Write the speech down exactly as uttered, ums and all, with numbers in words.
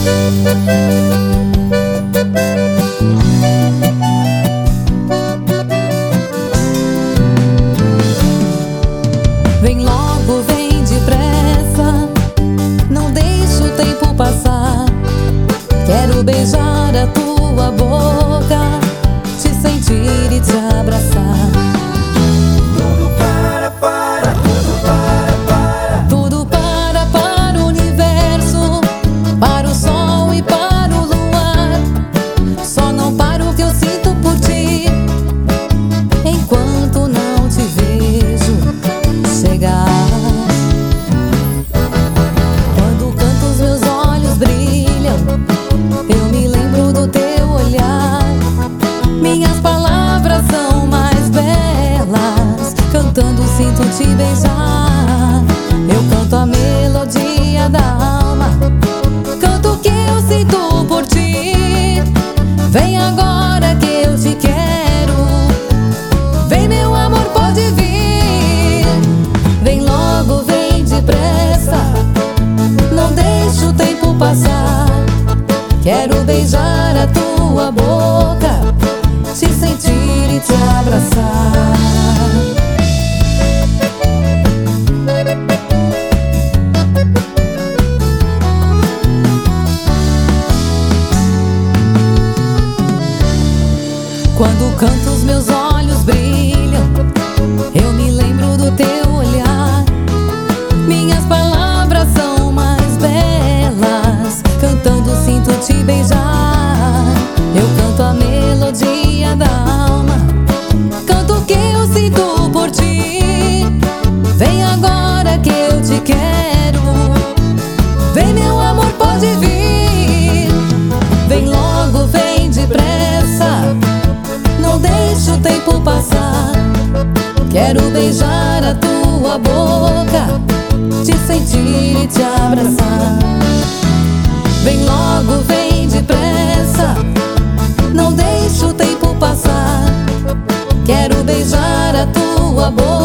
Vem logo, vem depressa, não deixa o tempo passar. Quero beijar a tua boca, te sentir e te abraçar. Tudo para, para, tudo para, para. Tudo para, para o universo, para o sol e para o luar. Só não para o que eu sinto por ti, enquanto não te vejo chegar. Quando canto os meus olhos brilham, eu me lembro do teu olhar. Minhas palavras são mais belas, cantando sinto te beijar. Eu canto a melodia da alma, canto o que eu sinto por ti. Vem agora que eu te quero, vem meu amor, pode vir. Vem logo, vem depressa, não deixa o tempo passar. Quero beijar a tua boca, te sentir e te abraçar. Quando canto os meus olhos brilham, eu me lembro do teu olhar. Minhas palavras são mais belas, cantando sinto te beijar. Eu canto a melodia da alma, canto o que eu sinto por ti. Vem agora que eu te quero, vem meu amor, pode vir. Vem logo, vem depressa, não deixa o tempo passar. Quero beijar a tua boca, te sentir e te abraçar. Vem logo, vem depressa, não deixa o tempo passar. Quero beijar a tua boca,